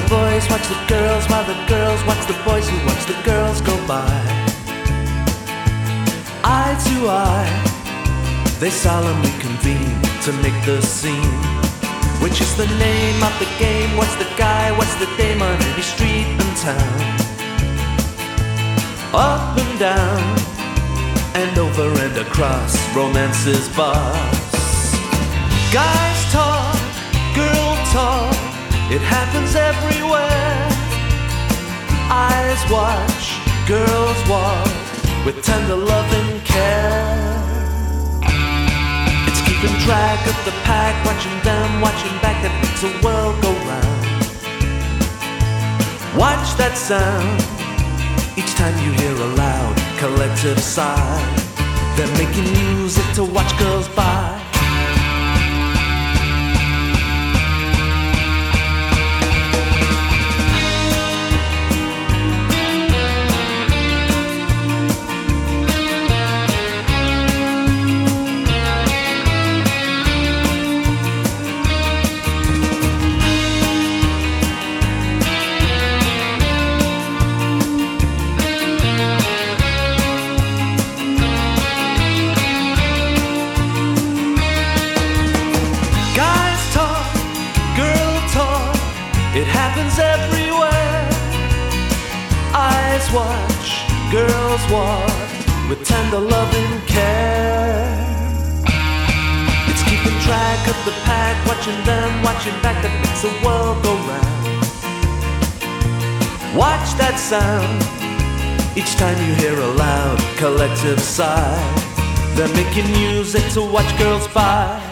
boys watch the girls, while the girls watch the boys who watch the girls go by. Eye to eye, they solemnly convene to make the scene. Which is the name of the game? What's the guy? What's the dame on any street in town? Up and down, and over and across romance's boss. Guys talk, girl talk, it happens everywhere. Eyes watch, girls walk, with tender love and care. It's keeping track of the pack, watching them, watching back, that makes the world go round. Watch that sound, each time you hear a loud collective sigh. They're making music to watch girls by. It happens everywhere. Eyes watch, girls walk, with tender love and care. It's keeping track of the pack, watching them, watching back, that makes the world go round. Watch that sound, each time you hear a loud collective sigh. They're making music to watch girls by.